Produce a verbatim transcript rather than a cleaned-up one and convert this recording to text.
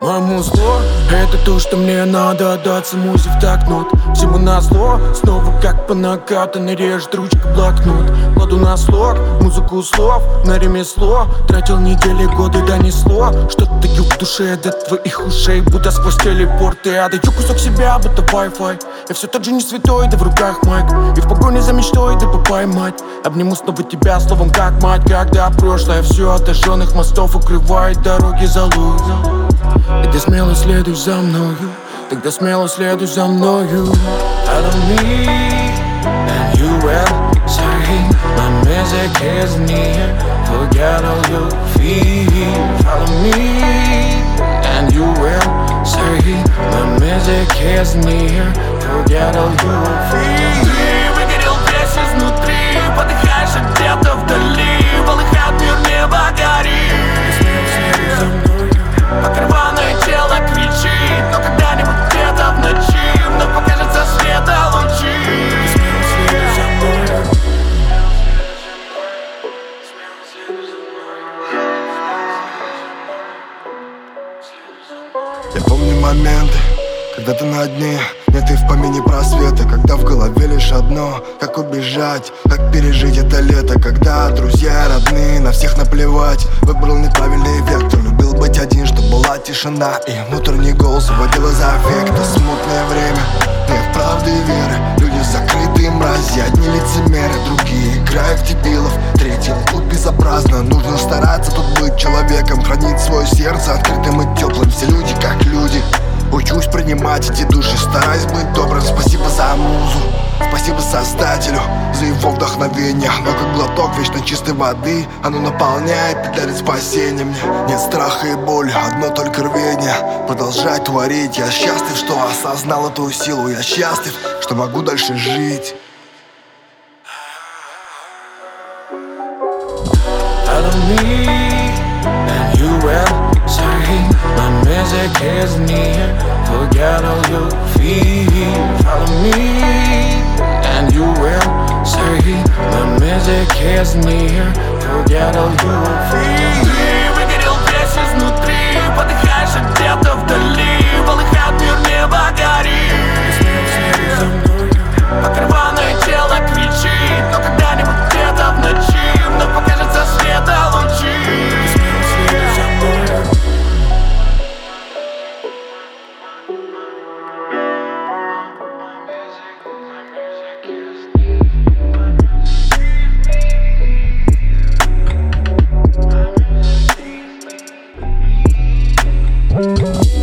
А музло — это то, что мне надо отдаться музе в такт нот. Всему назло, снова как по накатанной режет ручка блокнот. Кладу на слог, музыку слов, на ремесло. Тратил недели, годы, донесло. Что-то даю в душе до твоих ушей, будто сквозь телепорты. Я даю кусок себя, будто Wi-Fi. Я все тот же не святой, да в руках майк. И в погоне за мечтой, да поймать. Обниму снова тебя словом как мать. Когда прошлое все от отожженных мостов укрывает дороги залуй. И ты смело следуй за мною, тогда смело следуй за мною. Follow me, and you will say my music is near. Forget all your fears. Follow me, and you will say my music is near. Forget all your fears. Ты выгорел весь изнутри, подыхаешь где-то вдали. Полыхает мир, небо горит. Смело следуй за мною, пока рваное тело кричит. Но когда-нибудь где-то в ночи вновь покажется света лучи. Смело следуй за мною. Я помню моменты, когда ты на дне, нет и в помине просвета. Когда в голове лишь одно, как убежать, как пережить это лето. Когда друзья родные, на всех наплевать. Выбрал неправильный вектор, любил быть один, чтобы была тишина. И внутренний голос выводил из аффекта. Смутное время, нет правды и веры. Люди закрытые мрази, одни лицемеры, другие играют в дебилов. Третьи лгут безобразно, нужно стараться тут быть человеком. Хранить свое сердце открытым и теплым. Все люди как люди. Учусь принимать эти души, стараюсь быть добрым. Спасибо за музу, спасибо создателю за его вдохновение. Но как глоток вечно чистой воды, оно наполняет и дарит спасение мне. Нет страха и боли, одно только рвение продолжать творить. Я счастлив, что осознал эту силу. Я счастлив, что могу дальше жить. Follow me, and you will say my music is near. Forget all your fears. Follow me, and you will say my music is near. Forget all your fears. Ты выгорел весь изнутри, подыхаешь где-то вдали. Полыхает мир, небо горит. Смело следуй за мною, пока рваное тело кричит. Но когда-нибудь где-то в ночи вновь покажется света лучи. Смело следуй за мною. We'll be right back.